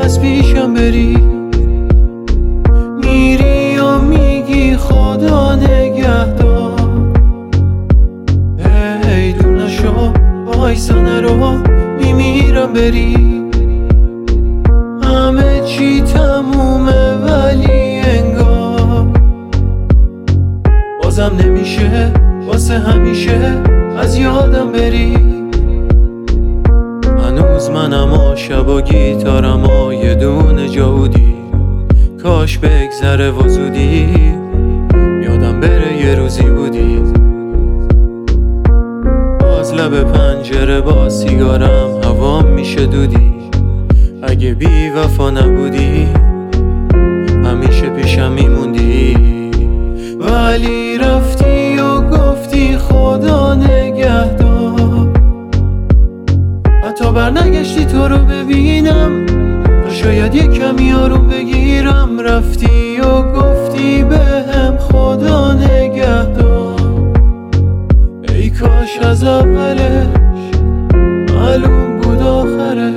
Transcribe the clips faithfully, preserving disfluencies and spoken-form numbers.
از پیشم بری. میری و میگی خدا نگهدار، ای دور نشو وایسا نرو میمیرم بری. همه چی تمومه ولی انگار بازم نمیشه واسه همیشه از یادم بری. هنوز منم و شب و گیتارم و یه دونه جاودی، کاش بگذره و زودی یادم بره یه روزی بودی. باز لب پنجره با سیگارم هوا میشه دودی. اگه بی وفا نبودی همیشه پیشم میموندی. ولی رفتی و گفتی خدا نگهدار، حتی برنگشتی تو رو ببینم تا شاید یک کمی آروم بگیرم. رفتی و گفتی بهم خدا نگهدار، ای کاش از اولش معلوم بود آخرش.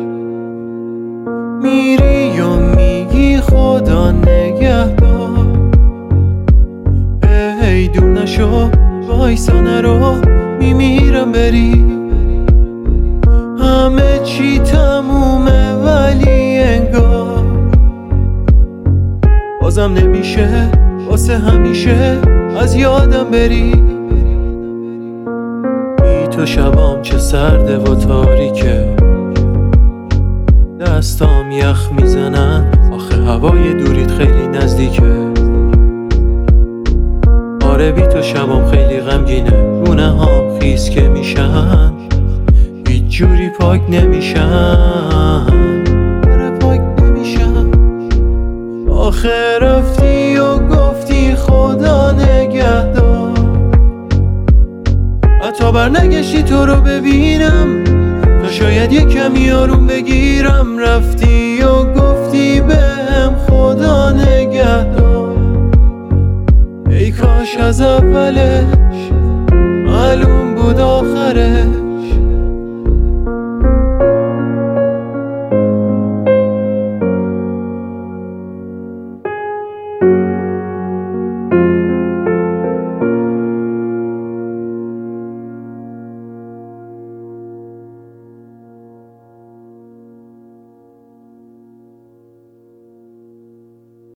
میری و میگی خدا نگهدار، ای دور نشو وایسا نرو میمیرم بری. همه چی تمومه ولی انگار بازم نمیشه واسه همیشه از یادم بری. بی تو شبام چه سرده و تاریکه، دستام یخ میزنن آخه هوای دوریت خیلی نزدیکه. آره بی تو شبام خیلی غمگینه، گونه هام خیس که میشن هیچ جوری پاک نمیشن. آره پاک نمیشن. آخه رفتی و گفتی خدا نگهدار، حتی برنگشتی تو رو ببینم تا شاید یه کمی آروم بگیرم. رفتی و گفتی بهم خدا نگهدار، ای کاش از اولش معلوم بود آخرش.